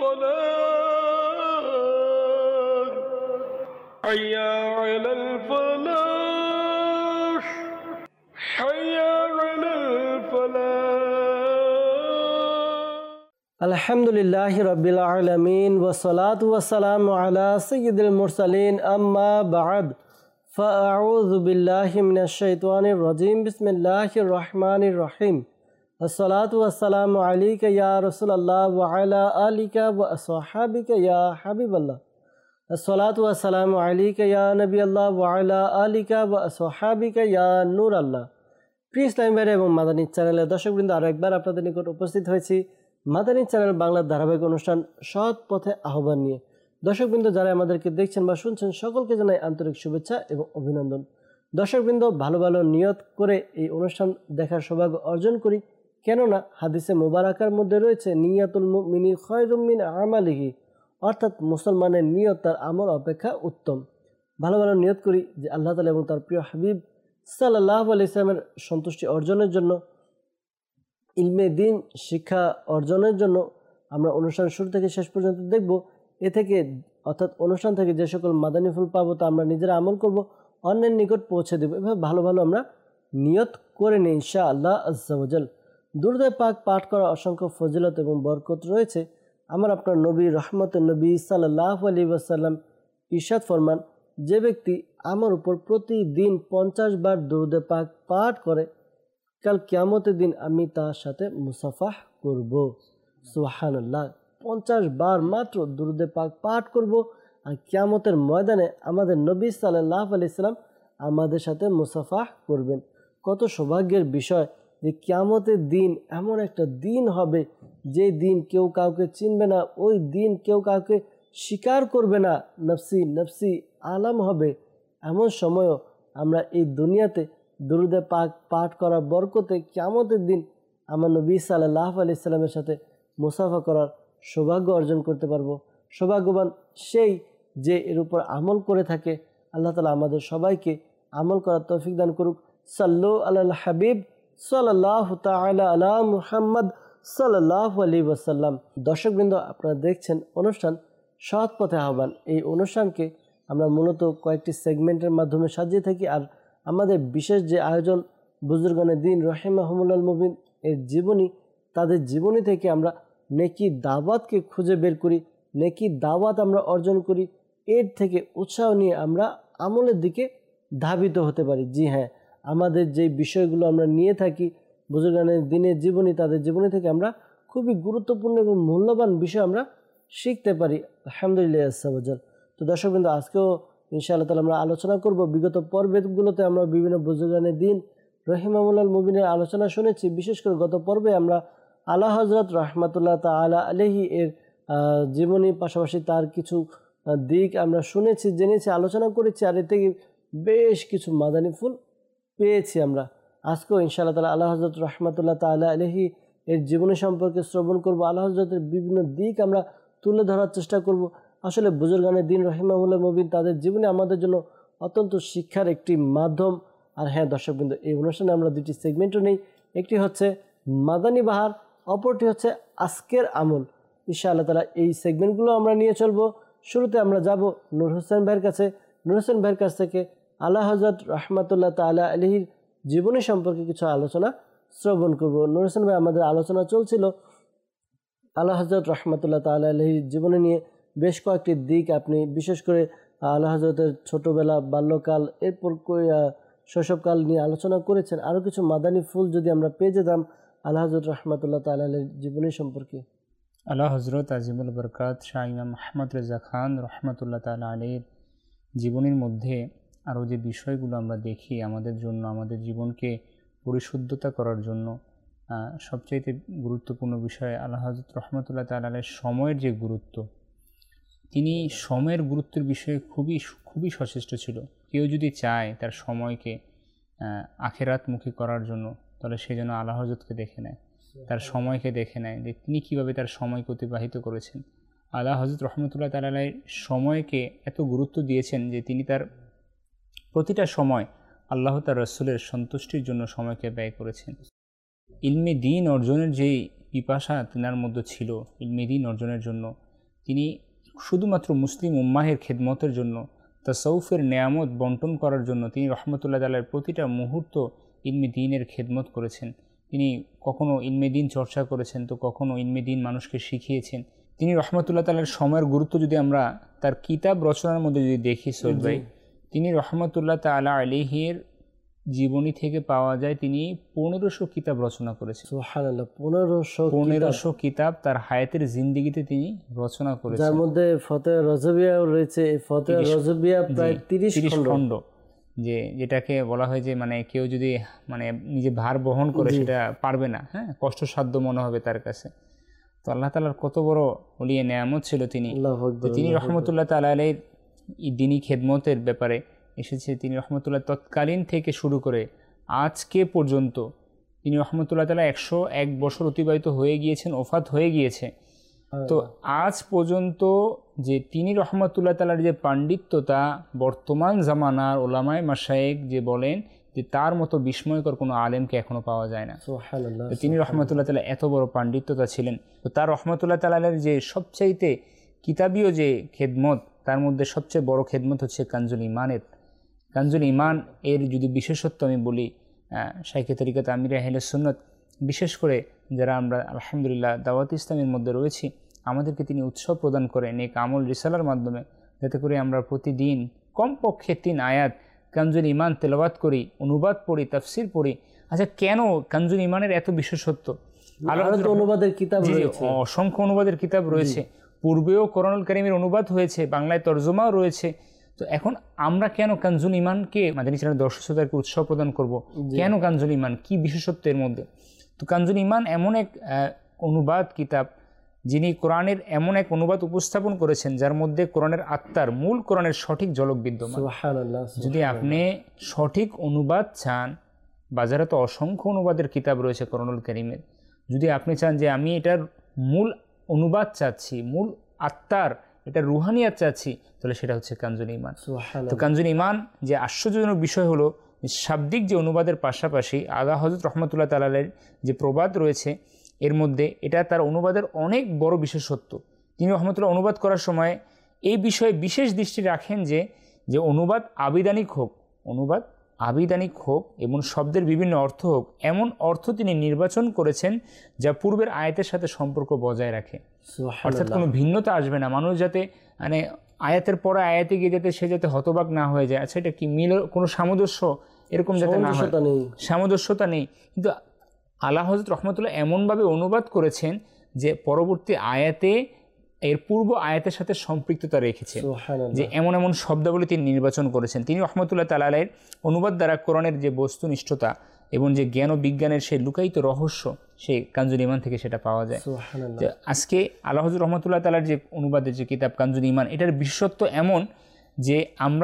الفلاح حي على الفلاح حي على الفلاح الحمد لله رب العالمين والصلاة والسلام على سيد المرسلين أما بعد فأعوذ بالله من الشيطان الرجيم بسم الله الرحمن الرحيم الصلاة والسلام عليك يا رسول الله وعلى آلك وأصحابك يا حبيب الله الصلاة والسلام عليك يا نبي الله وعلى آلك وأصحابك يا نور الله প্রিয় ইসলামী ভাইরা এবং মাদানী চ্যানেলের দর্শকবৃন্দ আরও একবার আপনাদের নিকট উপস্থিত হয়েছি মাদানী চ্যানেল বাংলার ধারাবাহিক অনুষ্ঠান সৎ পথে আহ্বান নিয়ে। দর্শকবৃন্দ যারা আমাদেরকে দেখছেন বা শুনছেন সকলকে জানাই আন্তরিক শুভেচ্ছা এবং অভিনন্দন। দর্শকবৃন্দ ভালো ভালো নিয়ত করে এই অনুষ্ঠান দেখার সৌভাগ্য অর্জন করি, কেননা হাদিসে মুবারাকার মধ্যে রয়েছে নিয়াতুল মুমিনি খায়রুম মিন আমালিহি, অর্থাৎ মুসলমানের নিয়ত তার আমল অপেক্ষা উত্তম। ভালো ভালো নিয়ত করি যে আল্লাহ তাআলা এবং তার প্রিয় হাবিব সাল্লাল্লাহু আলাইহি ওয়াসাল্লামের সন্তুষ্টি অর্জনের জন্য, ইলমে দ্বীন শিক্ষা অর্জনের জন্য আমরা অনুষ্ঠান শুরু থেকে শেষ পর্যন্ত দেখব। এ থেকে অর্থাৎ অনুষ্ঠান থেকে যে সকল মাদানী ফুল পাবো তা আমরা নিজেরা আমল করব, অন্যের নিকট পৌঁছে দেব। এভাবে ভালো ভালো আমরা নিয়ত করে নিই ইনশাআল্লাহ আজ্জা ওয়া জাল। দুরূদ পাক পাঠ করা অসংখ্য ফজিলত এবং বরকত রয়েছে। আমার আপনার নবী রহমতের নবী সাল্লাল্লাহু আলাইহি ওয়াসাল্লাম ইরশাদ ফরমান, যে ব্যক্তি আমার উপর প্রতিদিন 50 বার দুরূদ পাক পাঠ করে, কাল কিয়ামতের দিন আমি তার সাথে মুসাফাহ করব। সুবহানাল্লাহ, 50 বার মাত্র দুরূদ পাক পাঠ করব, আর কিয়ামতের ময়দানে আমাদের নবী সাল্লাল্লাহু আলাইহি সাল্লাম আমাদের সাথে মুসাফাহ করবেন। কত সৌভাগ্যের বিষয় যে কিয়ামতের দিন এমন একটা দিন হবে যে দিন কেউ কাউকে চিনবে না, ওই দিন কেউ কাউকে স্বীকার করবে না, নফসি নফসি আলাম হবে। এমন সময়ও আমরা এই দুনিয়াতে দুরূদ পাক পাঠ করা বরকতে কিয়ামতের দিন আমার নবী সাল্লাল্লাহু আলাইহি সাল্লামের সাথে মুসাফা করার সৌভাগ্য অর্জন করতে পারবো। সৌভাগ্যবান সেই যে এর উপর আমল করে থাকে। আল্লাহ তাআলা আমাদের সবাইকে আমল করার তৌফিক দান করুক। সাল্লু আলাল হাবিব সাল্লাল্লাহু তাআলা আলা মুহাম্মদ সাল্লাল্লাহু আলাইহি ওয়াসাল্লাম। দর্শকবৃন্দ, আপনারা দেখছেন অনুষ্ঠান সৎ পথে আহ্বান। এই অনুষ্ঠানকে আমরা মূলত কয়েকটি সেগমেন্টের মাধ্যমে সাজিয়ে থাকি। আর আমাদের বিশেষ যে আয়োজন বুজুর্গানে দিন রাহিমাহুমুল্লাহ মুবিন এর জীবনী, তাদের জীবনী থেকে আমরা নেকি দাওয়াতকে খুঁজে বের করি, নেকি দাওয়াত আমরা অর্জন করি, এর থেকে উৎসাহ নিয়ে আমরা আমলের দিকে ধাবিত হতে পারি। জি হ্যাঁ, আমাদের যে বিষয়গুলো আমরা নিয়ে থাকি বুজুর্গানের দিনের জীবনী, তাদের জীবনী থেকে আমরা খুবই গুরুত্বপূর্ণ এবং মূল্যবান বিষয় আমরা শিখতে পারি। আলহামদুলিল্লাহ আজ্জা ওয়া জাল। তো দর্শকবৃন্দ, আজকেও ইনশাআল্লাহ তাআলা আমরা আলোচনা করব। বিগত পর্বগুলোতে আমরা বিভিন্ন বুজুর্গানের দিন রাহিমাহুল্লাহ মুবিনের আলোচনা শুনেছি। বিশেষ করে গত পর্বে আমরা আলা হযরত রাহমাতুল্লাহ তাআলা আলাইহি এর জীবনী, পাশাপাশি তার কিছু দিক আমরা শুনেছি, জেনেছি, আলোচনা করেছি, আর এর থেকে বেশ কিছু মাদানী ফুল পেয়েছি আমরা। আজকেও ইনশাআল্লাহ তাআলা আলা হযরত রাহমাতুল্লাহ তাআলা আলাইহি এর জীবনী সম্পর্কে শ্রবণ করব। আলা হযরতের বিভিন্ন দিক আমরা তুলে ধরার চেষ্টা করব। আসলে বুজুর্গানের দিন রাহিমাহুল্লাহ মুবিন তাদের জীবনে আমাদের জন্য অত্যন্ত শিক্ষার একটি মাধ্যম। আর হ্যাঁ দর্শকবৃন্দ, এই অনুষ্ঠানে আমরা দুটি সেগমেন্টও নেই, একটি হচ্ছে মাদানী বাহার, অপরটি হচ্ছে আজকের আমল। ইনশাআল্লাহ তাআলা এই সেগমেন্টগুলো আমরা নিয়ে চলবো। শুরুতে আমরা যাব নূর হোসেন ভাইয়ের কাছে। নূর হোসেন ভাইয়ের কাছ থেকে আলা হযরত রাহমাতুল্লাহ তাআলা আলাইহির জীবনী সম্পর্কে কিছু আলোচনা শ্রবণ করব। নূর হোসেন ভাই, আমাদের আলোচনা চলছিল আলা হযরত রাহমাতুল্লাহ তাআলা আলাইহির জীবনী নিয়ে। বেশ কয়েকটি দিক আপনি বিশেষ করে আলা হযরতের ছোটোবেলা, বাল্যকাল, এরপর শৈশবকাল নিয়ে আলোচনা করেছেন। আরও কিছু মাদানী ফুল যদি আমরা পেয়ে যেতাম আলা হযরত রাহমাতুল্লাহ তাআলা আলাইহির জীবনী সম্পর্কে। আলা হযরত আজিমুল বরকাত শাহ ইমাম আহমদ রেজা খান রহমতুল্লাহ তাআলা আলাইহির জীবনীর মধ্যে আরও যে বিষয়গুলো আমরা দেখি আমাদের জন্য, আমাদের জীবনকে পরিশুদ্ধতা করার জন্য সবচাইতে গুরুত্বপূর্ণ বিষয় আলা হযরত রহমতুল্লাহ তাআলা আলাইহির সময়ের যে গুরুত্ব। তিনি সময়ের গুরুত্বের বিষয়ে খুবই সচেষ্ট ছিল। কেউ যদি চায় তার সময়কে আখেরাতমুখী করার জন্য, তাহলে সে যেন আলা হযরতকে দেখে নেয়, তার সময়কে দেখে নেয় যে তিনি কীভাবে তার সময়কে অতিবাহিত করেছেন। আলা হযরত রহমতুল্লাহ তাআলা আলাইহির সময়কে এত গুরুত্ব দিয়েছেন যে তিনি তার প্রতিটা সময় আল্লাহ তার রাসূলের সন্তুষ্টির জন্য সময়কে ব্যয় করেছেন। ইলমে দ্বীন অর্জনের যেই পিপাসা তিনার মধ্যে ছিল, ইলমে দ্বীন অর্জনের জন্য তিনি শুধুমাত্র মুসলিম উম্মাহের খেদমতের জন্য, তাসাউফের নেয়ামত বন্টন করার জন্য তিনি রহমতুল্লাহ তাআলার প্রতিটা মুহূর্ত ইলমে দ্বীনের খেদমত করেছেন। তিনি কখনও ইলমে দ্বীন চর্চা করেছেন, তো কখনও ইলমে দ্বীন মানুষকে শিখিয়েছেন। তিনি রহমতুল্লাহ তাআলার সময়ের গুরুত্ব যদি আমরা তার কিতাব রচনার মধ্যে যদি দেখি সোহেল ভাই, তিনি রহমতুল্লাহ তাআলা আলাইহির জীবনী থেকে পাওয়া যায় তিনি 1500 কিতাব রচনা করেছেন। সুবহানাল্লাহ, 1500 কিতাব তার হায়াতের জিন্দেগিতে তিনি রচনা করেছেন, যার মধ্যে ফতোয়া রজবিয়া রয়েছে। ফতোয়া রজবিয়া প্রায় 30 খণ্ড, যেটাকে বলা হয় যে মানে কেউ যদি মানে নিজে ভার বহন করে সেটা পারবে না, হ্যাঁ, কষ্টসাধ্য মনে হবে তার কাছে। তো আল্লাহ তাআলার কত বড় ওলিয়ে নেয়ামত ছিল তিনি। তিনি রহমতুল্লাহ তাআলা আলাইহির দ্বীনি খেদমতের ব্যাপারে এসেছে। তিনি রহমতুল্লাহ তৎকালীন থেকে শুরু করে আজকে পর্যন্ত তিনি রহমতুল্লাহ তাআলা 101 বছর অতিবাহিত হয়ে গিয়েছেন, ওফাত হয়ে গিয়েছে। তো আজ পর্যন্ত যে তিনি রহমতুল্লাহ তাআলার যে পাণ্ডিত্যতা, বর্তমান জামানার ওলামায়ে মাশায়েখ যে বলেন যে তার মতো বিস্ময়কর কোনো আলেমকে এখনো পাওয়া যায় না। সুবহানাল্লাহ, তিনি রহমতুল্লাহ তাআলা এত বড় পাণ্ডিত্যতা ছিলেন। তো তার রহমতুল্লাহ তাআলার যে সবচাইতে কিতাবীয় যে খেদমত, তার মধ্যে সবচেয়ে বড় খেদমত হচ্ছে কানজুল ইমানের। কানজুল ইমান এর যদি বিশেষত্ব আমি বলি, শাইখে তরিকত আমির আহলে সুন্নাত, বিশেষ করে যারা আমরা আলহামদুলিল্লাহ দাওয়াত ইসলামের মধ্যে রয়েছি, আমাদেরকে তিনি উৎসাহ প্রদান করেন এক আমল রিসালার মাধ্যমে, যাতে করে আমরা প্রতিদিন কমপক্ষে 3 আয়াত কানজুল ইমান তেলাওয়াত করি, অনুবাদ পড়ি, তাফসির পড়ি। আচ্ছা, কেন কানজুল ইমানের এত বিশেষত্ব? অনুবাদের কিতাব রয়েছে, অসংখ্য অনুবাদের কিতাব রয়েছে, পূর্বেও কোরআনুল কারীমের অনুবাদ হয়েছে, বাংলায় তরজমাও রয়েছে। তো এখন আমরা কেন কানজুল ইমানকে মাদানী চ্যানেল দর্শক শ্রোতাদেরকে উৎসাহ প্রদান করব? কেন কানজুল ইমান, কি বিশেষত্বের মধ্যে? তো কানজুল ইমান এমন এক অনুবাদ কিতাব, যিনি কোরআনের এমন এক অনুবাদ উপস্থাপন করেছেন যার মধ্যে কোরআনের আত্মার, মূল কোরআনের সঠিক ঝলক বিদ্যমান। যদি আপনি সঠিক অনুবাদ চান, বাজারে তো অসংখ্য অনুবাদের কিতাব রয়েছে কোরআনুল কারীমের, যদি আপনি চান যে আমি এটার মূল অনুবাদ চাচ্ছি, মূল আত্মার এটা রুহানিয়াত চাচ্ছি, তাহলে সেটা হচ্ছে কানজুল ইমান। তো কানজুল ইমান যে আশ্চর্যজনক বিষয় হলো, শাব্দিক যে অনুবাদের পাশাপাশি আলা হযরত রহমতুল্লাহ তাআলা আলাইহির যে প্রবাদ রয়েছে এর মধ্যে, এটা তার অনুবাদের অনেক বড় বিশেষত্ব। তিনি রহমতুল্লাহ অনুবাদ করার সময় এই বিষয়ে বিশেষ দৃষ্টি রাখেন যে অনুবাদ আবিধানিক হোক, অনুবাদ আবিধানিক হোক এবং শব্দের বিভিন্ন অর্থ হোক, এমন অর্থ তিনি নির্বাচন করেছেন যা পূর্বের আয়াতের সাথে সম্পর্ক বজায় রাখে, অর্থাৎ কোনো ভিন্নতা আসবে না। মানুষ যাতে মানে আয়াতের পরে আয়াতে গিয়ে যাতে সে যাতে হতবাক না হয়ে যায়, আচ্ছা এটা কি মিল, কোনো সামঞ্জস্য এরকম যাতে না হয়, সামঞ্জস্যতা নেই। কিন্তু আলা হযরত রহমতুল্লাহ এমনভাবে অনুবাদ করেছেন যে পরবর্তী আয়াতে এর পূর্ব আয়াতের সাথে সম্পৃক্ততা রেখেছে, যে এমন এমন শব্দাবলী তিনি নির্বাচন করেছেন। তিনি রহমতুল্লাহ তাআলা আলাইহির অনুবাদ দ্বারা কোরআনের যে বস্তুনিষ্ঠতা এবং যে জ্ঞান ও বিজ্ঞানের সেই লুকায়িত রহস্য, সেই কানজুল ইমান থেকে সেটা পাওয়া যায়। আজকে আলা হযরত রহমতুল্লাহ তাআলার যে অনুবাদের যে কিতাব কানজুল ইমান, এটার বিশেষত্ব এমন যে আমরা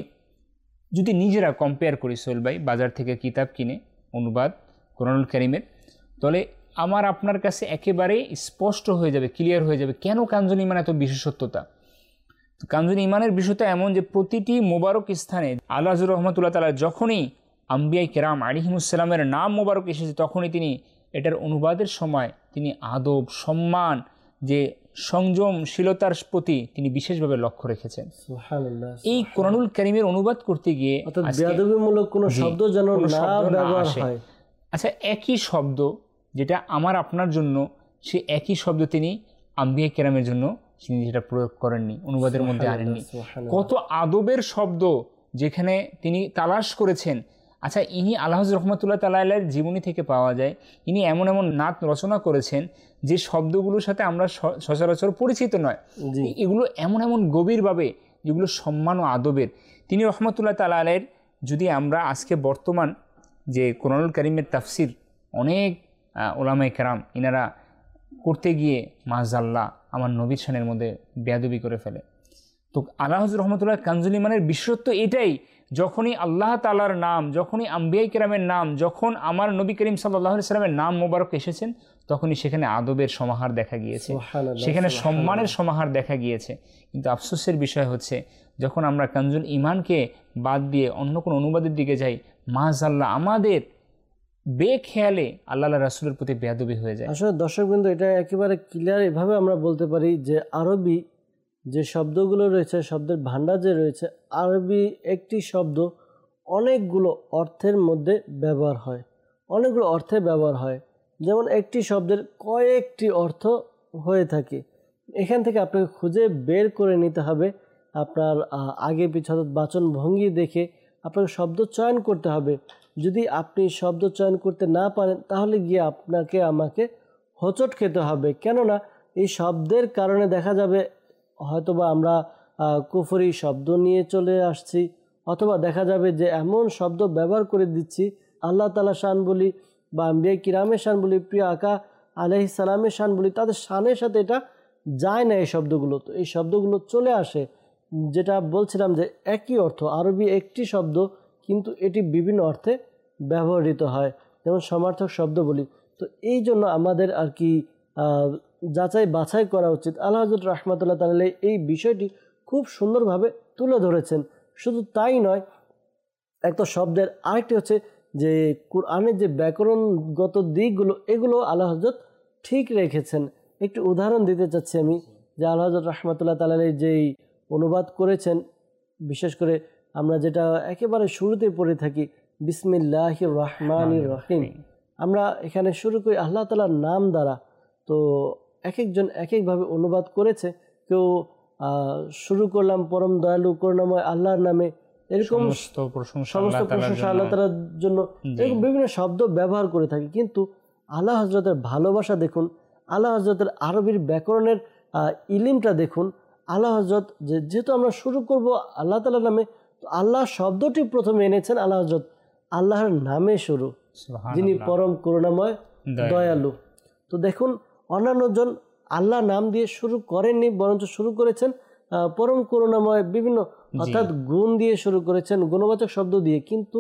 যদি নিজেরা কম্পেয়ার করি সোহেল ভাই, বাজার থেকে কিতাব কিনে অনুবাদ কোরআনুল কারীমের, তাহলে আমার আপনার কাছে একেবারে স্পষ্ট হয়ে যাবে, ক্লিয়ার হয়ে যাবে কেন কানজুল ইমান এত বিশেষত্বতা। তো কানজুল ইমানের বিষয়টা এমন যে প্রতিটি মোবারক স্থানে আলা হযরত রহমতুল্লাহ তাআলা যখনই আম্বিয়ায়ে কেরাম আলাইহিমুসসালামের নাম মোবারক এসেছে, তখনই তিনি এটার অনুবাদের সময় তিনি আদব, সম্মান, যে সংযমশীলতার প্রতি তিনি বিশেষভাবে লক্ষ্য রেখেছেন। এই কোরআনুল কারীমের অনুবাদ করতে গিয়ে বেয়াদবিমূলক কোনো শব্দ যেন না ব্যবহার হয়। আচ্ছা, একই শব্দ যেটা আমার আপনার জন্য, সে একই শব্দ তিনি আম্বিয়ায়ে কেরামের জন্য তিনি যেটা প্রয়োগ করেননি, অনুবাদের মধ্যে আনেননি। কত আদবের শব্দ যেখানে তিনি তালাশ করেছেন। আচ্ছা, ইনি আলা হযরত রহমতুল্লাহ তাআলা আলাইহির জীবনী থেকে পাওয়া যায়, ইনি এমন এমন নাত রচনা করেছেন যে শব্দগুলোর সাথে আমরা সচরাচর পরিচিত নয়, এগুলো এমন এমন গভীরভাবে যেগুলো সম্মান ও আদবের। তিনি রহমতুল্লাহ তাআলা আলাইহির যদি আমরা আজকে বর্তমান যে কোরআনুল কারীমের তাফসির অনেক ওলামায়ে কেরাম ইনারা করতে গিয়ে মাযাল্লাহ আমার নবীর শানের মধ্যে বেয়াদবি করে ফেলে। তো আলা হযরত রহমতুল্লাহ কানজুল ইমানের বিশেষত্ব এটাই, যখনই আল্লাহ তাআলার নাম, যখনই আম্বিয়ায়ে কেরামের নাম, যখন আমার নবী করিম সাল্লাল্লাহু আলাইহি সাল্লামের নাম মোবারক এসেছেন, তখনই সেখানে আদবের সমাহার দেখা গিয়েছে, সেখানে সম্মানের সমাহার দেখা গিয়েছে। কিন্তু আফসোসের বিষয় হচ্ছে যখন আমরা কানজুল ইমানকে বাদ দিয়ে অন্য কোনো অনুবাদের দিকে যাই, মাযাল্লাহ আমাদের বেখেয়ালে আল্লাহ রাসূলের প্রতি বেয়াদবি হয়ে যায়। আসলে দর্শকবৃন্দ, এটা একেবারে ক্লিয়ার এভাবে আমরা বলতে পারি যে আরবি যে শব্দগুলো রয়েছে, শব্দের ভাণ্ডার যে রয়েছে, আরবি একটি শব্দ অনেকগুলো অর্থের মধ্যে ব্যবহার হয়, অনেকগুলো অর্থে ব্যবহার হয়। যেমন একটি শব্দের কয়েকটি অর্থ হয়ে থাকে। এখান থেকে আপনাকে খুঁজে বের করে নিতে হবে। আপনার আগে পিছনে বাচন ভঙ্গি দেখে আপনাকে শব্দ চয়ন করতে হবে। যদি আপনি শব্দ চয়ন করতে না পারেন তাহলে গিয়ে আপনাকে আমাকে হোঁচট খেতে হবে। কেননা এই শব্দের কারণে দেখা যাবে হয়তোবা আমরা কুফরি শব্দ নিয়ে চলে আসছি, অথবা দেখা যাবে যে এমন শব্দ ব্যবহার করে দিচ্ছি আল্লাহ তাআলা শান বলি বা আম্বিয়া কিরামের শান বলি, প্রিয় আকা আলাইহিস সালামের শান বলি, তাদের শানের সাথে এটা যায় না এই শব্দগুলো। তো এই শব্দগুলো চলে আসে, যেটা বলছিলাম যে একই অর্থ, আরবি একটি শব্দ কিন্তু এটি বিভিন্ন অর্থে ব্যবহৃত হয়, যেমন সমার্থক শব্দ বলি। তো এই জন্য আমাদের আর কি যাচাই বাছাই করা উচিত। আল্লাহ হযরত রাহমাতুল্লাহ তাআলা এই বিষয়টি খুব সুন্দরভাবে তুলে ধরেছেন। শুধু তাই নয়, একটা শব্দের আরেকটি হচ্ছে যে কুরআনের যে ব্যাকরণগত দিকগুলো, এগুলো আল্লাহ হযরত ঠিক রেখেছেন। একটু উদাহরণ দিতে চাচ্ছি আমি, যে আল্লাহ হযরত রাহমাতুল্লাহ তাআলা যেই অনুবাদ করেছেন, বিশেষ করে আমরা যেটা একেবারে শুরুতে পড়ে থাকি বিসমিল্লাহির রহমানির রহিম, আমরা এখানে শুরু করি আল্লাহ তাআলার নাম দ্বারা। তো এক একজন এক একভাবে অনুবাদ করেছে। কেউ শুরু করলাম পরম দয়ালু করুণাময় আল্লাহর নামে, এরকম সমস্ত প্রশংসা আল্লাহ তাআলার জন্য, এরকম বিভিন্ন শব্দ ব্যবহার করে থাকি। কিন্তু আল্লাহ হযরতের ভালোবাসা দেখুন, আল্লাহ হযরতের আরবির ব্যাকরণের ইলিমটা দেখুন। আল্লাহ হযরত যেহেতু আমরা শুরু করব আল্লাহ তাআলার নামে, তো আল্লাহ শব্দটি প্রথমে এনেছেন আল্লাহ হযরত আল্লাহর নামে শুরু, যিনি পরম করুণাময় দয়ালু। তো দেখুন, অন্যান্যজন আল্লাহ নাম দিয়ে শুরু করেননি, বরঞ্চ শুরু করেছেন পরম করুণাময় বিভিন্ন অর্থাৎ গুণ দিয়ে শুরু করেছেন, গুণবাচক শব্দ দিয়ে। কিন্তু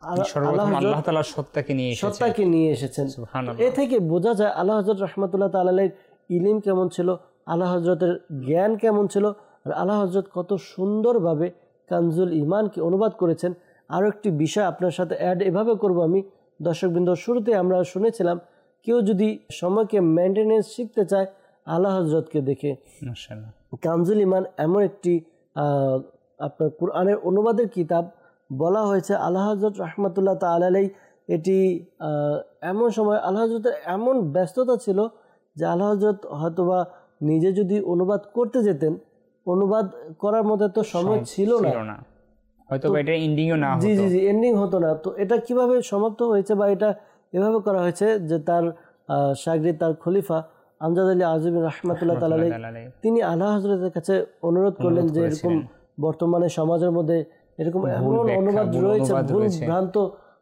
আল্লাহ তাআলা সত্তাকে নিয়ে এসেছেন। এ থেকে বোঝা যায় আল্লাহ হযরত রাহমাতুল্লাহ তাআলার ইলম কেমন ছিল, আল্লাহ হযরতের জ্ঞান কেমন ছিল, আর আল্লাহ হযরত কত সুন্দরভাবে কানজুল ঈমানকে অনুবাদ করেছেন। আরও একটি বিষয় আপনার সাথে অ্যাড এভাবে করব আমি, দর্শকবৃন্দ, শুরুতে আমরা শুনেছিলাম কেউ যদি সময়কে মেনটেনেন্স শিখতে চায় আল্লাহ হযরতকে দেখে। কানজুল ঈমান এমন একটি আপনার কুরআনের অনুবাদের কিতাব, বলা হয়েছে আল্লাহ হযরত রাহমাতুল্লাহ তাআলা আলাইহি এটি এমন সময় আল্লাহ হযরতের এমন ব্যস্ততা ছিল যে আল্লাহ হযরত হয়তোবা নিজে যদি অনুবাদ করতে যেতেন, অনুবাদ করার মতো তো সময় ছিল না, হয়তো এটা এন্ডিংও না হতো। জি এন্ডিং হতো না। তো এটা কিভাবে সমাপ্ত হয়েছে বা এটা এভাবে করা হয়েছে যে তার শাগরিদ, তার খলিফা আমজাদ আলী আজমি রাহমাতুল্লাহ তাআলা আলাইহি, তিনি আল্লাহ হযরতের কাছে অনুরোধ করলেন যে এরকম বর্তমানে সমাজের মধ্যে এরকম এমন অনুবাদ রয়েছে, ভুল ভ্রান্ত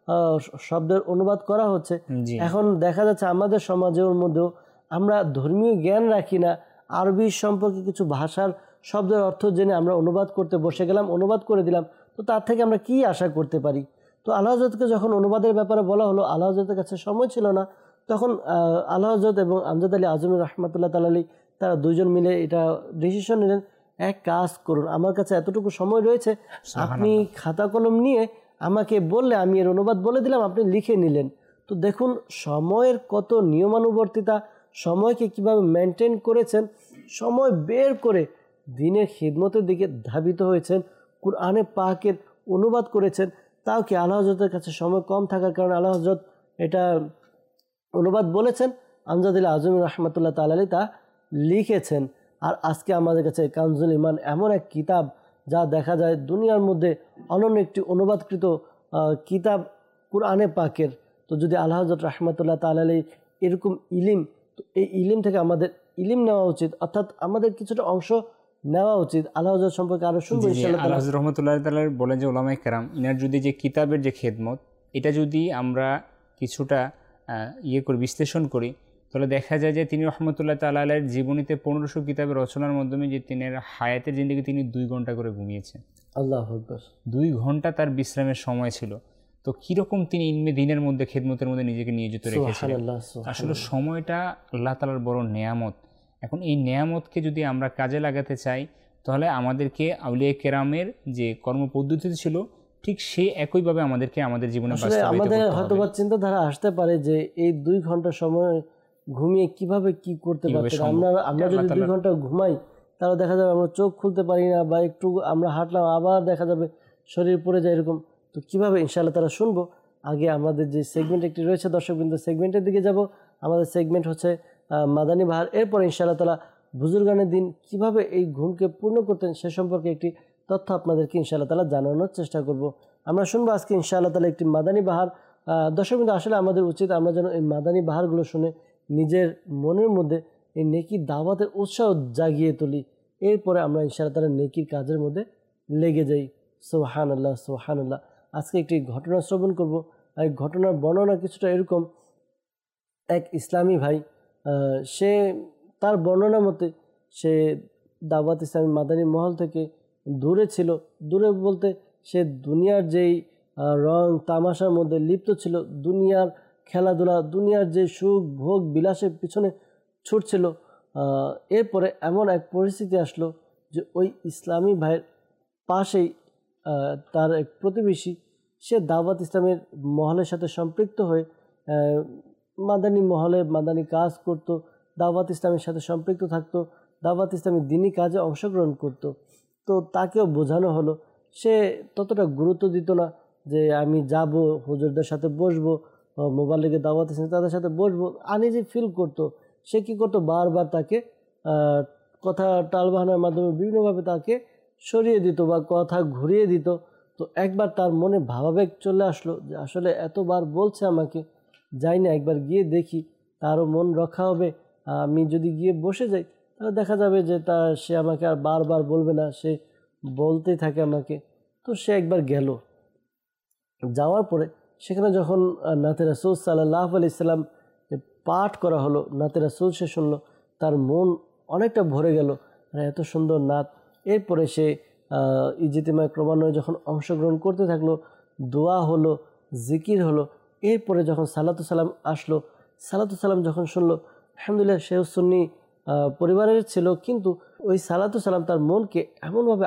শব্দের অনুবাদ করা হচ্ছে। এখন দেখা যাচ্ছে আমাদের সমাজের মধ্যেও আমরা ধর্মীয় জ্ঞান রাখি না, আরবি সম্পর্কে কিছু ভাষার শব্দের অর্থ জেনে আমরা অনুবাদ করতে বসে গেলাম, অনুবাদ করে দিলাম। তো তার থেকে আমরা কি আশা করতে পারি? তো আল্লাহ হযরতকে যখন অনুবাদের ব্যাপারে বলা হলো, আল্লাহ হযরতের কাছে সময় ছিল না, তখন আল্লাহ হযরত এবং আমজাদ আলী আজমি রাহমাতুল্লাহ তাআলা আলাইহি তারা দুইজন মিলে এটা ডিসিশন নিলেন, এক কাজ করুন, আমার কাছে এতটুকু সময় রয়েছে, আপনি খাতা কলম নিয়ে আমাকে বললে আমি এর অনুবাদ বলে দিলাম, আপনি লিখে নিলেন। তো দেখুন সময়ের কত নিয়মানুবর্তিতা, সময়কে কিভাবে মেনটেন করেছেন, সময় বের করে দিনের খিদমতের দিকে ধাবিত হয়েছেন, কুরআনে পাকের অনুবাদ করেছেন। তাও কি আল্লাহ হযরতের কাছে সময় কম থাকার কারণে আল্লাহ হযরত এটা অনুবাদ বলেছেন, আমজাদ আলী আজমি রাহমাতুল্লাহ তাআলা আলাইহি তা লিখেছেন। আর আজকে আমাদের কাছে কানজুল ঈমান এমন এক কিতাব যা দেখা যায় দুনিয়ার মধ্যে অনন্য একটি অনুবাদকৃত কিতাব কুরআনে পাকের। তো যদি আল্লাহ হযরত রাহমাতুল্লাহ তাআলা আলাইহি এরকম ইলিম, তো এই ইলিম থেকে আমাদের ইলিম নেওয়া উচিত, অর্থাৎ আমাদের কিছুটা অংশ নেওয়া উচিত। আল্লাহ হযরত সম্পর্কে আরো শুনবো ইনশাআল্লাহ। আল্লাহ হযরত রাহমাতুল্লাহ তাআলা বলেন যে উলামায়ে কেরাম ইনার যদি যে কিতাবের যে খেদমত, এটা যদি আমরা কিছুটা বিশ্লেষণ করি, তাহলে দেখা যায় যে তিনি রহমতুল্লাহ তাআলা আলাইহির জীবনীতে 1500 কিতাবের রচনার মাধ্যমে যে তিনি হায়াতের জিন্দেগি তিনি 2 ঘন্টা করে ঘুমিয়েছেন। আল্লাহু আকবার। 2 ঘন্টা তার বিশ্রামের সময় ছিল। তো কীরকম তিনি ইলমে দ্বীনের মধ্যে খেদমতের মধ্যে নিজেকে নিয়োজিত রেখেছিলেন। আসলে সময়টা আল্লাহ তাআলার বড় নেয়ামত। এখন এই নেয়ামতকে যদি আমরা কাজে লাগাতে চাই, তাহলে আমাদেরকে আউলিয়া কেরামের যে কর্মপদ্ধতি ছিল ঠিক সেই একইভাবে আমাদেরকে আমাদের জীবনে বাস্তবায়িত করতে হবে। আমাদের হয়তো চিন্তাধারা আসতে পারে যে এই 2 ঘন্টা সময় ঘুমিয়ে কিভাবে কি করতে পারতেন, আমরা যদি 2 ঘন্টা ঘুমাই তাহলে দেখা যাবে আমরা চোখ খুলতে পারি না, বা একটু আমরা হাঁটলাম আবার দেখা যাবে শরীর পড়ে যায় এরকম। তো কীভাবে ইনশাআল্লাহ তারা শুনবো। আগে আমাদের যে সেগমেন্ট একটি রয়েছে দর্শকবৃন্দ, সেগমেন্টের দিকে যাব। আমাদের সেগমেন্ট হচ্ছে মাদানী বাহার। এরপর ইনশাআল্লাহ তাআলা বুজুর্গানের দিন কিভাবে এই ঘুমকে পূর্ণ করতেন সে সম্পর্কে একটি তথ্য আপনাদেরকে ইনশাআল্লাহ তাআলা জানানোর চেষ্টা করব। আমরা শুনবো আজকে ইনশাআল্লাহ তাআলা একটি মাদানী বাহার। দর্শকবৃন্দ, আসলে আমাদের উচিত আমরা যেন এই মাদানী বাহারগুলো শুনে নিজের মনের মধ্যে এই নেকির দাওয়াতের উৎসাহ জাগিয়ে তুলি। এরপরে আমরা ইনশাআল্লাহ তাআলা নেকির কাজের মধ্যে লেগে যাই। সুবহানাল্লাহ, সুবহানাল্লাহ। আজকে একটি ঘটনা শ্রবণ করব। এই ঘটনার বর্ণনা কিছুটা এরকম। এক ইসলামী ভাই, সে তার বর্ণনা মতে সে দাওয়াত ইসলামী মাদানী মহল থেকে দূরে ছিল। দূরে বলতে সে দুনিয়ার যেই রং তামাশার মধ্যে লিপ্ত ছিল, দুনিয়ার খেলাধুলা, দুনিয়ার যে সুখ ভোগ বিলাসের পিছনে ছুটছিল। এরপরে এমন এক পরিস্থিতি আসলো যে ওই ইসলামী ভাইয়ের পাশেই তার এক প্রতিবেশী, সে দাওয়াত ইসলামের মহলের সাথে সম্পৃক্ত হয়ে মাদানী মহলে মাদানী কাজ করত, দাওয়াত ইসলামের সাথে সম্পৃক্ত থাকতো, দাওয়াত ইসলামী দিনী কাজে অংশগ্রহণ করত। তো তাকেও বোঝানো হলো, সে ততটা গুরুত্ব দিত না যে আমি যাব হুজুরদের সাথে বসবো, মোবাল্লিগের দাওয়াত ইসলামী তাদের সাথে বসবো, আনইজি ফিল করতো। সে কী করতো, বারবার তাকে কথা টালবাহানার মাধ্যমে বিভিন্নভাবে তাকে সরিয়ে দিত বা কথা ঘুরিয়ে দিত। তো একবার তার মনে ভাবাবেগ চলে আসলো যে আসলে এতবার বলছে আমাকে, যাই না, একবার গিয়ে দেখি, তারও মন রক্ষা হবে। আমি যদি গিয়ে বসে যাই তাহলে দেখা যাবে যে সে আমাকে আর বারবার বলবে না, সে বলতেই থাকে আমাকে। তো সে একবার গেল। যাওয়ার পরে সেখানে যখন নাতে রাসূল সাল্লাল্লাহু আলাইহি সাল্লাম পাঠ করা হলো, নাতে রাসূল সে শুনল, তার মন অনেকটা ভরে গেল, এত সুন্দর নাত। এরপরে সে ইজতিমায় ক্রমান্বয়ে যখন অংশগ্রহণ করতে থাকলো, দোয়া হলো, জিকির হলো। এরপরে যখন সালাতু সালাম আসলো, সালাতু সালাম যখন শুনলো, আলহামদুলিল্লাহ সেও সুন্নি পরিবারের ছিল, কিন্তু ওই সালাতু সালাম তার মনকে এমনভাবে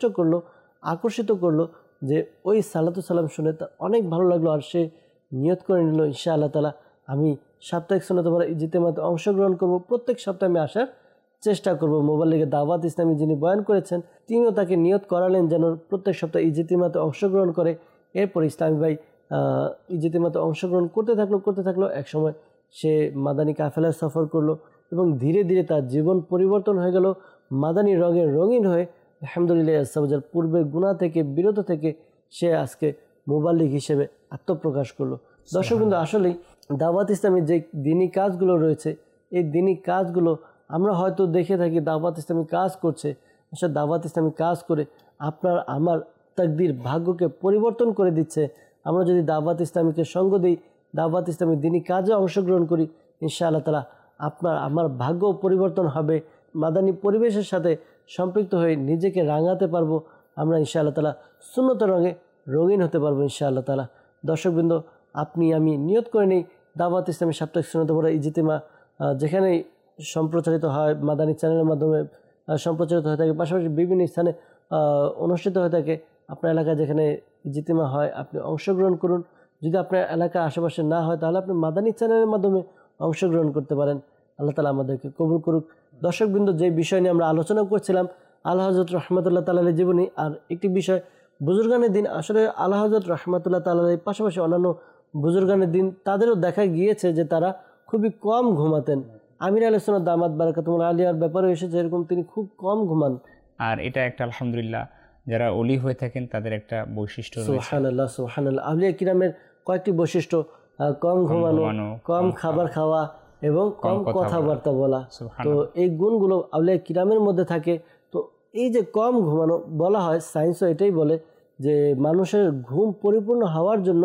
আকর্ষিত করলো যে ওই সালাতু সালাম শুনে তার অনেক ভালো লাগলো। আর সে নিয়ত করে নিল, ইনশাআল্লাহ তাআলা আমি সাপ্তাহিক সুন্নাত ওয়াল ইজতিমাতে অংশগ্রহণ করব, প্রত্যেক সপ্তাহে আমি আসার চেষ্টা করব। মোবাল্লিগের দাওয়াত ইসলামী যিনি বয়ান করেছেন তিনিও তাকে নিয়ত করালেন যেন প্রত্যেক সপ্তাহে ইজতিমাতে অংশগ্রহণ করে। এরপর ইসলামী ভাই ইজতিমাতে অংশগ্রহণ করতে থাকলো। একসময় সে মাদানী কাফেলায় সফর করলো এবং ধীরে ধীরে তার জীবন পরিবর্তন হয়ে গেল, মাদানী রঙের রঙিন হয়ে আলহামদুলিল্লাহ আজকে পূর্বের গুনাহ থেকে বিরত থেকে সে আজকে মুবাল্লিগ হিসেবে আত্মপ্রকাশ করলো। দর্শক বন্ধু, আসলেই দাওয়াত ইসলামীর যে দিনী কাজগুলো রয়েছে, এই দিনী কাজগুলো আমরা হয়তো দেখে থাকি দাওয়াত ইসলামী কাজ করছে, আসলে দাওয়াত ইসলামী কাজ করে আপনার আমার তাকদীর ভাগ্যকে পরিবর্তন করে দিচ্ছে। আমরা যদি দাওয়াত ইসলামীকে সঙ্গ দিই, দাওয়াত ইসলামী দিনী কাজে অংশগ্রহণ করি, ইনশাআল্লাহ তাআলা আপনার আমার ভাগ্য পরিবর্তন হবে। মাদানী পরিবেশের সাথে সম্পৃক্ত হয়ে নিজেকে রাঙাতে পারবো আমরা, ইনশাআল্লাহ তাআলা সুন্নতের রঙে রঙিন হতে পারবো ইনশাআল্লাহ তাআলা। দর্শকবৃন্দ, আপনি আমি নিয়ত করে নেই দাওয়াত ইসলামী সাপ্তাহিক সুন্নাত ওয়াল ইজতিমা যেখানেই সম্প্রচারিত হয়, মাদানী চ্যানেলের মাধ্যমে সম্প্রচারিত হয়ে থাকে, পাশাপাশি বিভিন্ন স্থানে অনুষ্ঠিত হয়ে থাকে। আপনার এলাকায় যেখানে ইজতিমা হয় আপনি অংশগ্রহণ করুন। যদি আপনার এলাকার আশেপাশে না হয় তাহলে আপনি মাদানী চ্যানেলের মাধ্যমে অংশগ্রহণ করতে পারেন। আল্লাহ তাআলা আমাদেরকে কবুল করুক। দর্শকবৃন্দ, যে বিষয় নিয়ে আমরা আলোচনা করছিলাম আলা হযরত রাহমাতুল্লাহ তাআলা আলাইহির জীবনী, আর একটি বিষয় বুজুর্গানের দিন। আসলে আলা হযরত রাহমাতুল্লাহ তাআলা আলাইহির পাশাপাশি অন্যান্য বুজুর্গানের দিন তাদেরও দেখা গিয়েছে যে তারা খুবই কম ঘুমাতেন। আমির আলাইহিস সালাম দামাত বারাকাতুহুল আলিয়ার ব্যাপারে এসেছে এরকম, তিনি খুব কম ঘুমান। আর এটা একটা আলহামদুলিল্লাহ যারা ওলি হয়ে থাকেন তাদের একটা বৈশিষ্ট্য রয়েছে। সুবহানাল্লাহ, সুবহানাল্লাহ। আউলিয়া কিরামের কয়েকটি বৈশিষ্ট্য, কম ঘুমানো, কম খাবার খাওয়া এবং কম কথাবার্তা বলা। তো এই গুণগুলো আউলিয়া কিরামের মধ্যে থাকে। তো এই যে কম ঘুমানো, বলা হয় সায়েন্সও এটাই বলে যে মানুষের ঘুম পরিপূর্ণ হওয়ার জন্য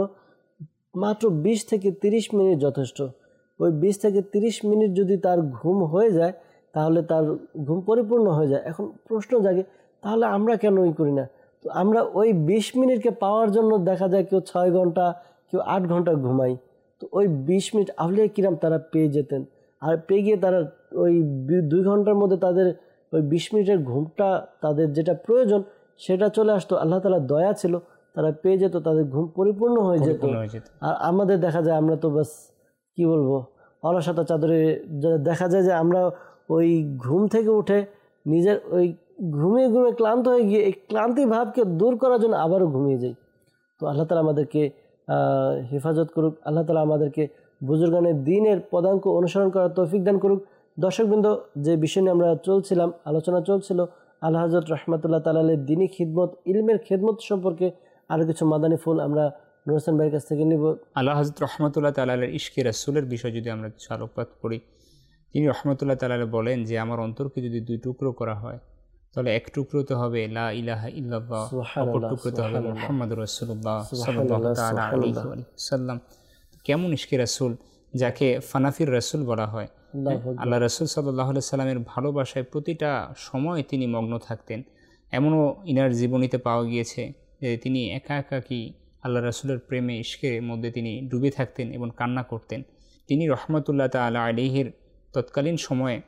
মাত্র 20 থেকে 30 মিনিট যথেষ্ট। ওই 20 থেকে 30 মিনিট যদি তার ঘুম হয়ে যায় তাহলে তার ঘুম পরিপূর্ণ হয়ে যায়। এখন প্রশ্ন জাগে, তাহলে আমরা কেন করি না? তো আমরা ওই 20 মিনিটকে পাওয়ার জন্য দেখা যায় কেউ 6 ঘন্টা, কেউ 8 ঘন্টা ঘুমাই। তো ওই 20 মিনিট আউলিয়া কিরাম তারা পেয়ে যেতেন, আর পেয়ে গিয়ে তারা ওই 2 ঘন্টার মধ্যে তাদের ওই 20 মিনিটের ঘুমটা তাদের যেটা প্রয়োজন সেটা চলে আসতো। আল্লাহ তাআলার দয়া ছিল, তারা পেয়ে যেত, তাদের ঘুম পরিপূর্ণ হয়ে যেত। আর আমাদের দেখা যায় আমরা তো বাস কি বলবো, অলসতা চাদরে দেখা যায় যে আমরা ওই ঘুম থেকে উঠে নিজের ওই ঘুমিয়ে ঘুমিয়ে ক্লান্ত হয়ে গিয়ে এই ক্লান্তি ভাবকে দূর করার জন্য আবারও ঘুমিয়ে যাই। তো আল্লাহ তাআলা আমাদেরকে হেফাজত করুক, আল্লাহ তাআলা আমাদেরকে বুজুর্গানের দ্বীনের পদাঙ্ক অনুসরণ করার তৌফিক দান করুক। দর্শকবৃন্দ, যে বিষয় নিয়ে আমরা আলোচনা চলছিল আল্লাহ হযরত রাহমাতুল্লাহ তাআলা আলাইহির দ্বীনী খিদমত, ইলমের খিদমত সম্পর্কে আরও কিছু মাদানী ফুল আমরা নূর হোসেন ভাইয়ের কাছ থেকে নিব। আল্লাহ হযরত রাহমাতুল্লাহ তাআলা আলাইহির ইশকে রাসূলের বিষয় যদি আমরা কিছু আলোকপাত করি, তিনি রাহমাতুল্লাহ তাআলা আলাইহি বলেন যে আমার অন্তরকে যদি দুই টুকরো করা হয় তাহলে এক টুকরোতে হবে লা ইলাহা ইল্লাল্লাহ, অপর টুকরোতে হবে মুহাম্মাদুর রাসূলুল্লাহ সাল্লাল্লাহু তাআলা আলাইহি ওয়াসাল্লাম। কেমন ইশকে রাসূল, যাকে ফানাফির রাসূল বলা হয়। আল্লাহ রাসূল সাল্লাল্লাহু আলাইহি সাল্লামের ভালোবাসায় প্রতিটা সময় তিনি মগ্ন থাকতেন। এমনও ইনার জীবনীতে পাওয়া গিয়েছে যে তিনি একা একাকী আল্লাহ রাসূলের প্রেমে ইশকের মধ্যে তিনি ডুবে থাকতেন এবং কান্না করতেন। তিনি রহমতুল্লাহ তাআলা আলাইহির তৎকালীন সময়ে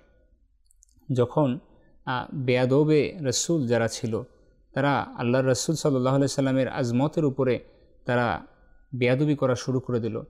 যখন বেয়াদবে রসুল যারা ছিল তারা আল্লাহ রসুল সাল্লাল্লাহু আলাইহি সাল্লামের আজমতের উপরে তারা বেয়াদবি করা শুরু করে দিল,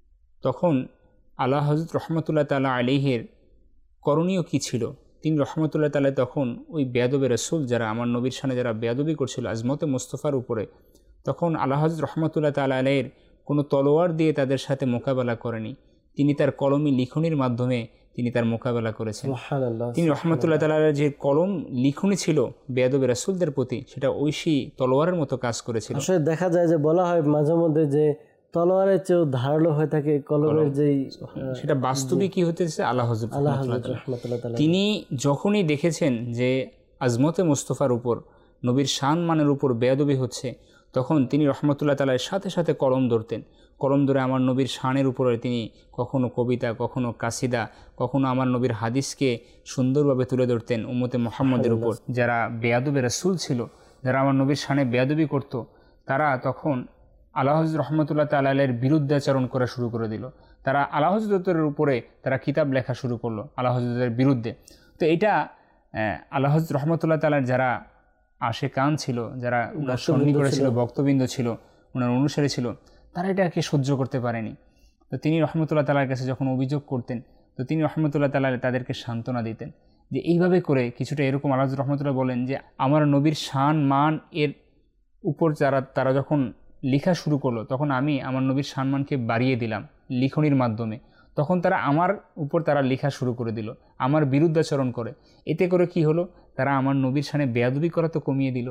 তখন আল্লাহ হযরত রহমতুল্লাহ তাআলা আলাইহির করণীয় কী ছিল? তিনি রহমতুল্লাহ তাআলা তখন ওই বেয়াদবে রসুল যারা আমার নবীর সামনে যারা বেয়াদবি করছিল আজমতে মুস্তফার উপরে, তখন আল্লাহ হযরত রহমতুল্লাহ তাআলা আলাইহির কোনো তলোয়ার দিয়ে তাদের সাথে মোকাবেলা করেনি, তিনি তার কলমি লিখনির মাধ্যমে তিনি তার মোকাবেলা করেছেন। তিনি রহমতুল্লাহ তাআলার যে কলম লিখনি ছিল বেয়াদবে রাসূলদের প্রতি, সেটা ঐশী তলোয়ারের মতো কাজ করেছিল। আসলে দেখা যায় যে বলা হয় মাঝে মধ্যে যে তলোয়ারের চেয়েও ধারালো হয়ে থাকে কলমের যেই, সেটা বাস্তবিক কি হতেছে আল্লাহ হযরত রাহমাতুল্লাহ তাআলা তিনি যখনই দেখেছেন যে আজমতে মুস্তফার উপর নবীর শান মানের উপর বেয়াদবি হচ্ছে, তখন তিনি রহমতুল্লাহ তাআলার সাথে সাথে কলম ধরতেন। কলম ধরে আমার নবীর শানের উপরে তিনি কখনো কবিতা, কখনো কাসিদা, কখনো আমার নবীর হাদিসকে সুন্দরভাবে তুলে ধরতেন উম্মতে মুহাম্মদের উপর। যারা বেয়াদবে রাসূল ছিল, যারা আমার নবীর শানে বেয়াদবি করত, তারা তখন আল্লাহ হযরত রহমতুল্লাহ তাআলা আলাইহির বিরুদ্ধাচরণ করা শুরু করে দিল। তারা আল্লাহ হযরতের উপরে তারা কিতাব লেখা শুরু করলো আল্লাহ হযরতের বিরুদ্ধে। তো এটা আল্লাহ হযরত রহমতুল্লাহ তাআলার যারা আশেকান ছিল, যারা উনার সঙ্গী করেছিল, ভক্তবৃন্দ ছিল, ওনার অনুসারী ছিল, তারা এটাকে সহ্য করতে পারেনি। তো তিনি রহমতুল্লাহ তাআলার কাছে যখন অভিযোগ করতেন, তো তিনি রহমতুল্লাহ তাআলা তাদেরকে সান্ত্বনা দিতেন যে এইভাবে করে কিছুটা এরকম আল্লাহ রহমতুল্লাহ বলেন যে আমার নবীর শান মান এর উপর তারা যখন লেখা শুরু করলো, তখন আমি আমার নবীর শানমানকে বাড়িয়ে দিলাম লিখনির মাধ্যমে। তখন তারা আমার উপর তারা লেখা শুরু করে দিল, আমার বিরুদ্ধাচরণ করে। এতে করে কি হলো? তারা আমার নবীর শানে বেয়াদবি করা তো কমিয়ে দিল।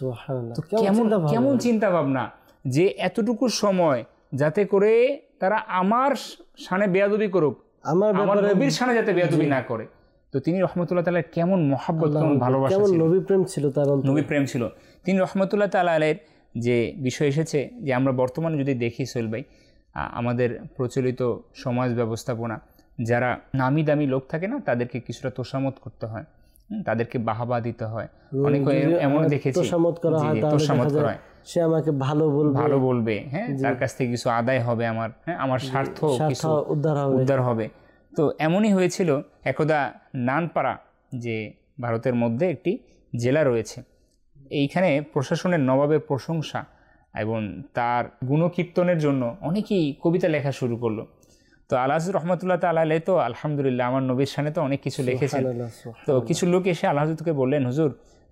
তো কেমন চিন্তা ভাবনা যে এতটুকু সময় যাতে করে তারা আমার শানে বেয়াদবি করুক, আমার নবীর শানে যাতে বেয়াদবি না করে। তো তিনি রহমতুল্লাহ তাআলা কেমন মহব্বত, কেমন ভালোবাসা ছিল, নবী প্রেম ছিল, তার নবী প্রেম ছিল। তিনি রহমতুল্লাহ তাআলা আলাইহির যে বিষয় এসেছে যে আমরা বর্তমানে যদি দেখি সোহেল ভাই, আমাদের প্রচলিত সমাজ ব্যবস্থাপনা, যারা নামি দামি লোক থাকে না, তাদেরকে কিছুটা তোষামত করতে হয়, তাদেরকে বাহাবা দিতে হয়। অনেক এমন দেখেছি তোষামত করা হয়, সে আমাকে ভালো বলবে, হ্যাঁ, তার কাছ থেকে কিছু আদায় হবে, আমার স্বার্থ কিছু উদ্ধার হবে। তো এমনই হয়েছিল একদা নানপাড়া, যে ভারতের মধ্যে একটি জেলা রয়েছে, এইখানে প্রশাসনের নবাবের প্রশংসা এবং তার গুণকীর্তনের জন্য অনেকেই কবিতা লেখা শুরু করলো। তো আল্লাহ রহমতুল্লাহ তাআলা আলাইহি তো আলহামদুলিল্লাহ আমার নবীর শানে তো অনেক কিছু লিখেছেন। তো কিছু লোক এসে আল্লাহ হযরতকে বললেন, হুজুর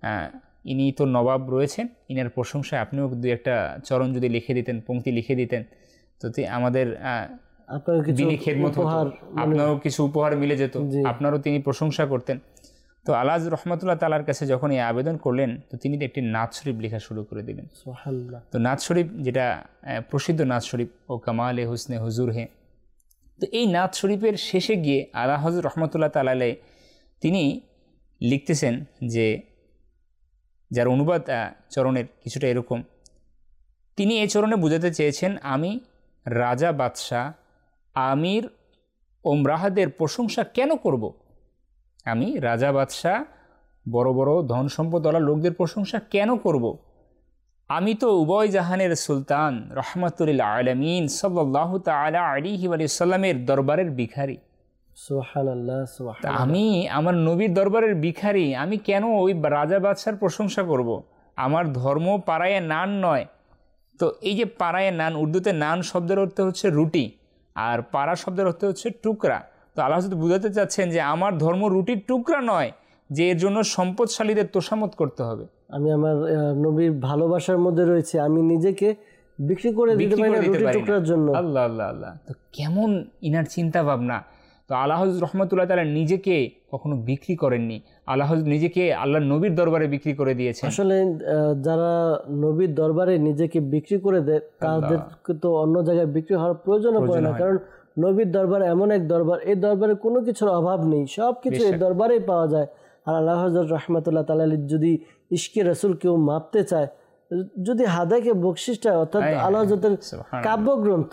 ইনি তো নবাব রয়েছেন, ইনার প্রশংসায় আপনিও দুই একটা চরণ যদি লিখে দিতেন, পংক্তি লিখে দিতেন, তো আমাদের দিনী খেদমত হতো, আপনারও কিছু উপহার মিলে যেত, আপনারও তিনি প্রশংসা করতেন। তো আল্লাহ রহমতুল্লাহ তাআলার কাছে যখন এই আবেদন করলেন, তো তিনি একটি নাত শরীফ লেখা শুরু করে দিলেন। তো নাত শরীফ, যেটা প্রসিদ্ধ নাত শরীফ, ও কামালে হুসনে হুজুর হে। তো এই নাত শরীফের শেষে গিয়ে আল্লাহ হযরত রহমতুল্লাহ তাআলা আলাইহি তিনি লিখতেছেন যে, যার অনুবাদ চরণের কিছুটা এরকম, তিনি এই চরণে বোঝাতে চেয়েছেন, আমি রাজা বাদশাহ আমির ওমরাহাদের প্রশংসা কেন করব? আমি রাজা বাদশাহ বড় বড় ধন সম্পদওয়ালা লোকদের প্রশংসা কেন করব? আমি তো উভয় জাহানের সুলতান রহমাতুল আলামিন সাল্লাল্লাহু তাআলা আলাইহি ওয়া সাল্লামের দরবারের ভিখারি। সুবহানাল্লাহ, সুবহানাল্লাহ। আমি আমার নবীর দরবারের ভিখারি, আমি কেন ওই রাজা বাদশার প্রশংসা করব? আমার ধর্ম পাড়ায় নান নয়। তো এই যে পাড়ায় নান, উর্দুতে নান শব্দের অর্থ হচ্ছে রুটি, আর পাড়া শব্দের অর্থ হচ্ছে টুকরা। তো আল্লাহ বুঝাতে চাচ্ছেন যে আমার ধর্ম রুটির টুকরা নয়, যে এর জন্য সম্পদশালীদের তোষামত করতে হবে। আমি আমার নবীর ভালোবাসার মধ্যে রয়েছে, আমি নিজেকে বিক্রি করে দিতে পারি না রুটি টুকরার জন্য। আল্লাহ আল্লাহ আল্লাহ, তো কেমন ইনার চিন্তা ভাবনা। তো আল্লাহ হযরত রহমতুল্লাহ তাআলা নিজেকে কখনো বিক্রি করেননি, আল্লাহ হযরত নিজেকে আল্লাহর নবীর দরবারে বিক্রি করে দিয়েছেন। আসলে যারা নবীর দরবারে নিজেকে বিক্রি করে দেয় তাদেরকে তো অন্য জায়গায় বিক্রি হওয়ার প্রয়োজনও পড়ে না, কারণ নবীর দরবার এমন এক দরবার, এই দরবারে কোনো কিছুর অভাব নেই, সব কিছু এই দরবারেই পাওয়া যায়। আর আল্লাহ হযরত রহমতুল্লাহ তাআলা যদি ইশকে রাসূল কেউ মাপতে চায়, যদি হাদাকে বকশিসটা অর্থাৎ আল্লাহ হযরতের কাব্যগ্রন্থ,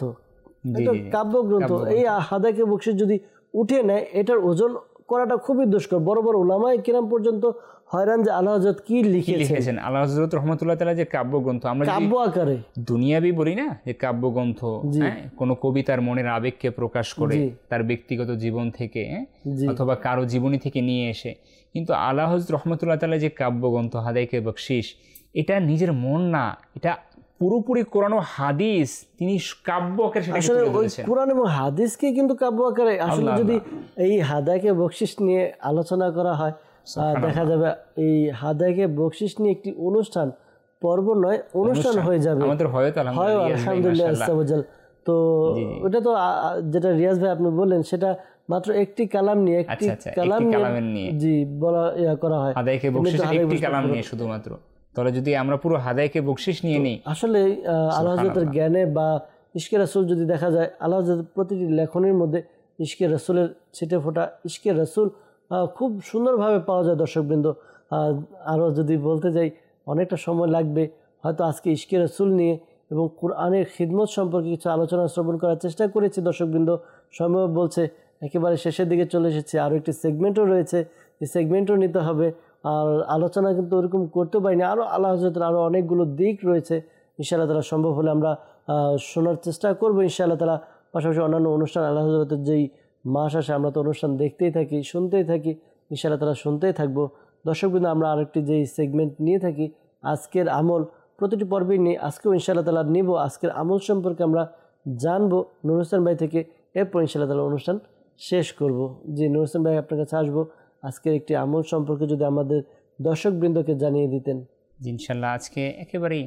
কাব্যগ্রন্থ এই হাদাকে বকশিস যদি উঠে নেয়, এটার ওজন করাটা খুবই দুষ্কর। বড় বড় উলামায়ে কিরাম পর্যন্ত হয়রান যে আল্লাহ হযরত কি লিখেছেন। আল্লাহ হযরত রহমতুল্লাহ তাআলা যে কাব্যগ্রন্থ, আমরা কাব্য আকারে দুনিয়াবি বলি না যে কাব্যগ্রন্থ, কোনো কবিতার মনের আবেগকে প্রকাশ করে তার ব্যক্তিগত জীবন থেকে অথবা কারো জীবনী থেকে নিয়ে এসে, কিন্তু আল্লাহ হযরত রহমতুল্লাহ তাআলা যে কাব্যগ্রন্থ হাদায়ে বকশিস, এটা নিজের মন না, এটা পুরোপুরি কোরআন ও হাদিস তিনি কাব্য আকারে সেটাকে তুলে ধরেছেন। কোরআন এবং হাদিসকে কিন্তু কাব্য আকারে, আসলে যদি এই হাদায়ে বকশিস নিয়ে আলোচনা করা হয়, দেখা যাবে এই হাদায়ে বকশিস নিয়ে একটি অনুষ্ঠান, পর্ব নয় অনুষ্ঠান হয়ে যাবে আমাদের। হয়তো আলহামদুলিল্লাহ। তো ওটা তো যেটা রিয়াজ ভাই আপনি বললেন, সেটা মাত্র একটি কালাম নিয়ে, একটি কালাম নিয়ে জি বলা করা হয় হাদায়ে বকশিস, একটি কালাম নিয়ে শুধুমাত্র। তাহলে যদি আমরা পুরো হাদায়ে বকশিস নিয়ে নিই, আসলে আল্লাহ হযরতের জ্ঞানে বা ইশকে রাসূল যদি দেখা যায়, আল্লাহ হযরতের প্রতিটি লেখনের মধ্যে ইশকে রাসূলের ছিটে ফোটা ইশকে রাসূল খুব সুন্দরভাবে পাওয়া যায়। দর্শকবৃন্দ, আরও যদি বলতে যাই অনেকটা সময় লাগবে, হয়তো আজকে ইশকে রাসূল নিয়ে এবং কোরআনের খিদমত সম্পর্কে কিছু আলোচনা শ্রবণ করার চেষ্টা করেছি। দর্শকবৃন্দ, সময় বলছে একেবারে শেষের দিকে চলে এসেছে, আরও একটি সেগমেন্টও রয়েছে, এই সেগমেন্টও নিতে হবে। আর আলোচনা কিন্তু ওরকম করতে পারিনি, আরও আল্লাহ হযরতের আরও অনেকগুলো দিক রয়েছে, ইনশাআল্লাহ তাআলা সম্ভব হলে আমরা শোনার চেষ্টা করবো ইনশাআল্লাহ তাআলা। পাশাপাশি অন্যান্য অনুষ্ঠান, আল্লাহ হযরতের যেই মাস আসে আমরা তো অনুষ্ঠান দেখতেই থাকি, শুনতেই থাকি, ইনশাআল্লাহ তাআলা শুনতেই থাকবো। দর্শকবৃন্দ, আমরা আরেকটি যেই সেগমেন্ট নিয়ে থাকি আজকের আমল, প্রতিটি পর্বেই নিয়ে আজকেও ইনশাআল্লাহ তাআলা নিব, আজকের আমল সম্পর্কে আমরা জানবো নূর হোসেন ভাই থেকে, এরপর ইনশাআল্লাহ তাআলা অনুষ্ঠান শেষ করব। জি নূর হোসেন ভাই, আপনার কাছে আসবো, আজকের একটি আমল সম্পর্কে যদি আমাদের দর্শকবৃন্দকে জানিয়ে দিতেন। জি ইনশাআল্লাহ, আজকে একেবারেই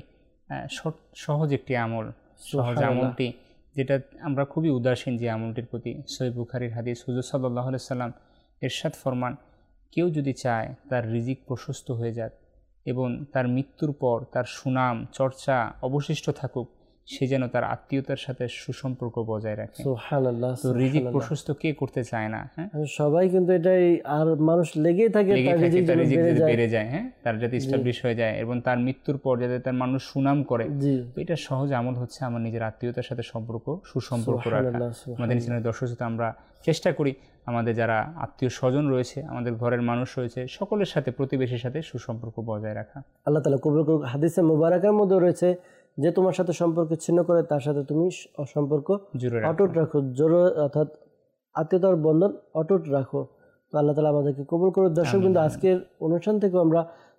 সহজ একটি আমল, সহজ আমলটি যেটা আমরা খুবই উদাসীন যে আমলটির প্রতি। সহিহ বুখারীর হাদিস, হুজুর সাল্লাল্লাহু আলাইহি সাল্লাম ইরশাদ ফরমান, কেউ যদি চায় তার রিজিক প্রশস্ত হয়ে যাক এবং তার মৃত্যুর পর তার সুনাম চর্চা অবশিষ্ট থাকুক, সে যেন তার আত্মীয়তার সাথে সুসম্পর্ক বজায় রাখে। সুবহানাল্লাহ। তো রিজিক প্রশস্ত কে করতে চায় না? হ্যাঁ, সবাই কিন্তু এটাই, আর মানুষ লেগেই থাকে তার রিজিক বেড়ে যায়, হ্যাঁ, তার যাতে এস্টাবলিশ হয়ে যায় এবং তার মৃত্যুর পর যাতে তার মানুষ সুনাম করে। তো এটা সহজ আমল হচ্ছে আমার নিজের আত্মীয়তার সাথে সুসম্পর্ক রাখা। আমাদের চ্যানেলের দর্শক সাথে আমরা চেষ্টা করি আমাদের যারা আত্মীয় স্বজন রয়েছে, আমাদের ঘরের মানুষ রয়েছে, সকলের সাথে, প্রতিবেশীর সাথে সুসম্পর্ক বজায় রাখা। আল্লাহ তাআলা কবুল করুক। হাদিসে মুবারাকার মধ্যে রয়েছে যে তোমার সাথে সম্পর্ক ছিন্ন করে তার সাথে তুমি সম্পর্ক অটুট রাখো, অর্থাৎ আত্মীয়তার বন্ধন অটুট রাখো। তো আল্লাহ তাআলা আমাদেরকে কবুল করুক। দর্শকবৃন্দ, আজকের অনুষ্ঠান থেকেও আমরা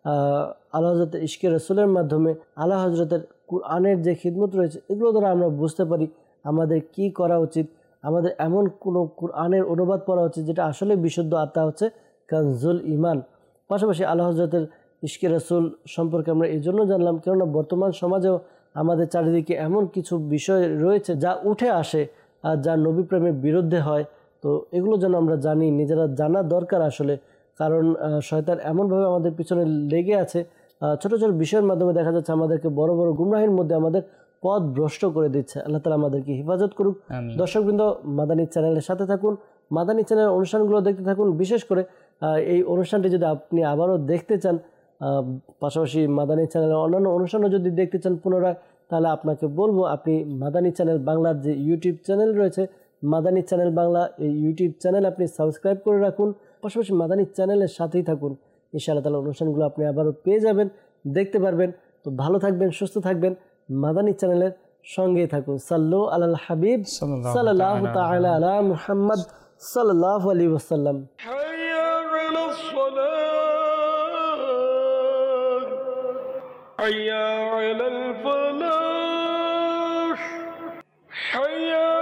আল্লাহ হযরতের ইশকে রাসূলের মাধ্যমে আল্লাহ হযরতের কুরআনের যে খিদমত রয়েছে, এগুলো দ্বারা আমরা বুঝতে পারি আমাদের কি করা উচিত। আমাদের এমন কোনো কুরআনের অনুবাদ পড়া উচিত যেটা আসলে বিশুদ্ধ, আত্মা হচ্ছে কানজুল ঈমান। পাশাপাশি আল্লাহ হযরতের ইশকে রাসূল সম্পর্কে আমরা এই জন্য জানলাম, কেননা বর্তমান সমাজেও আমাদের চারিদিকে এমন কিছু বিষয় রয়েছে যা উঠে আসে আর যা নবী প্রেমের বিরুদ্ধে হয়। তো এগুলো যেন আমরা জানি, নিজেরা জানা দরকার আসলে, কারণ শয়তান এমনভাবে আমাদের পিছনে লেগে আছে, ছোট ছোট বিষয়ের মাধ্যমে দেখা যাচ্ছে আমাদেরকে বড় বড় গুমরাহির মধ্যে আমাদের পথ ভ্রষ্ট করে দিচ্ছে। আল্লাহ তাআলা আমাদেরকে হেফাজত করুক। দর্শকবৃন্দ, মাদানী চ্যানেলের সাথে থাকুন, মাদানী চ্যানেলের অনুষ্ঠানগুলো দেখতে থাকুন। বিশেষ করে এই অনুষ্ঠানটি যদি আপনি আবারও দেখতে চান, পাশাপাশি মাদানী চ্যানেলের অন্যান্য অনুষ্ঠানও যদি দেখতে চান পুনরায়, তাহলে আপনাকে বলবো আপনি মাদানী চ্যানেল বাংলার যে ইউটিউব চ্যানেল রয়েছে, মাদানী চ্যানেল বাংলা, এই ইউটিউব চ্যানেল আপনি সাবস্ক্রাইব করে রাখুন, পাশাপাশি মাদানী চ্যানেলের সাথেই থাকুন। ইনশাআল্লাহ তাআলা অনুষ্ঠানগুলো আপনি আবারও পেয়ে যাবেন, দেখতে পারবেন। তো ভালো থাকবেন, সুস্থ থাকবেন, মাদানী চ্যানেলের সঙ্গেই থাকুন। সাল্লু আলাল হাবিব সাল্লাল্লাহু তাআলা আলা মুহাম্মদ সাল্লাল্লাহু আলাইহি ওয়াসাল্লাম। حي على الفلاح حي